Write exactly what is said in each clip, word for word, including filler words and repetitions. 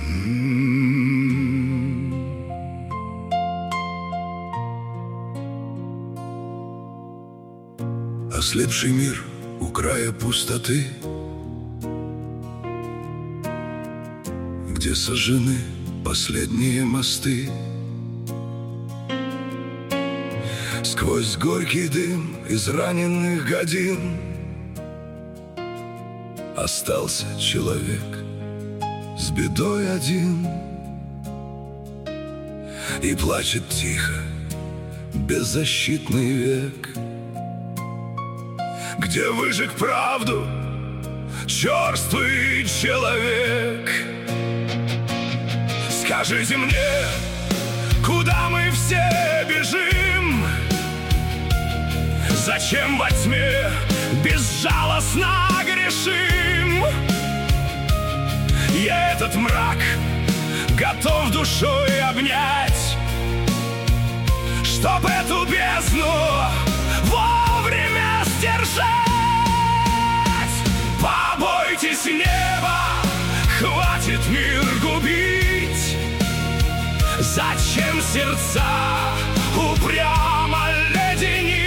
Ослепший мир у края пустоты, где сожжены последние мосты. Сквозь горький дым израненных годин остался человек с бедой один и плачет тихо беззащитный век, где выжег правду черствый человек. Скажите мне, куда мы все бежим? Зачем во тьме безжалостно грешим? Я этот мрак готов душой обнять, чтоб эту бездну вовремя сдержать. Побойтесь неба, хватит мир губить. Зачем сердца упрямо леденить?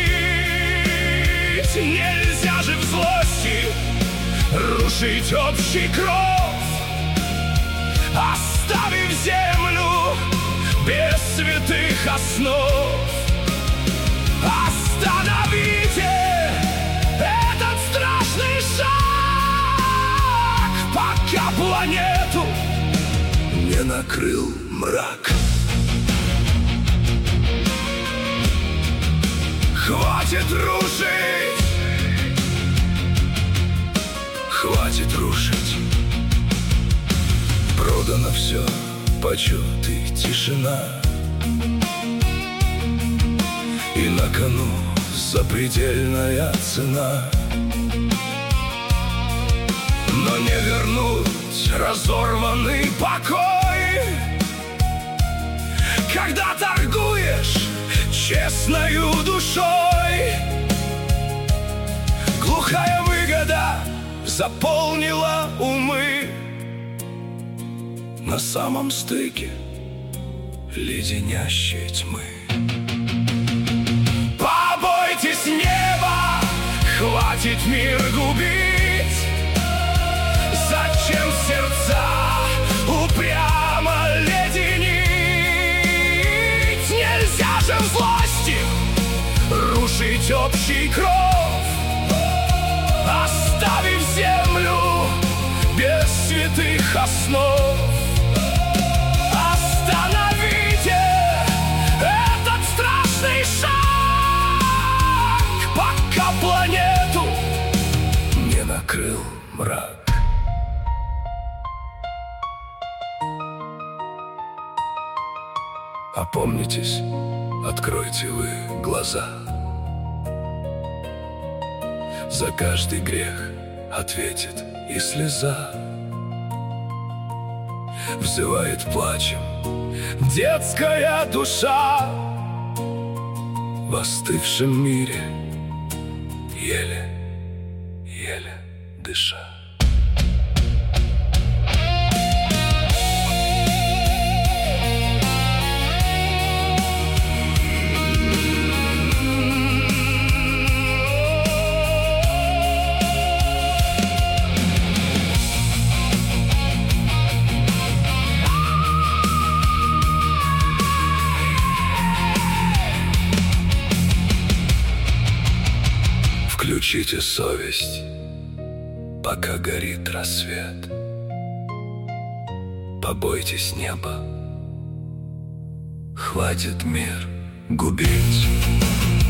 Нельзя же в злости рушить общий кров, оставив землю без святых основ. Остановите этот страшный шаг, пока планету не накрыл мрак. Хватит рушить, хватит рушить. Продано все, почет и тишина, и на кону запредельная цена. Но не вернуть разорванный покой, когда торгуешь честною душой. Глухая выгода заполнила умы, на самом стыке леденящей тьмы. Побойтесь неба, хватит мир губить. Зачем сердца упрямо леденить? Нельзя же в злости рушить общий кров, оставив землю без святых основ. Остановите этот страшный шаг, пока планету не накрыл мрак. Опомнитесь, откройте вы глаза. За каждый грех ответит и слеза. Взывает плачем детская душа, в остывшем мире еле, еле дыша. Включите совесть, пока горит рассвет. Побойтесь неба, хватит мир губить.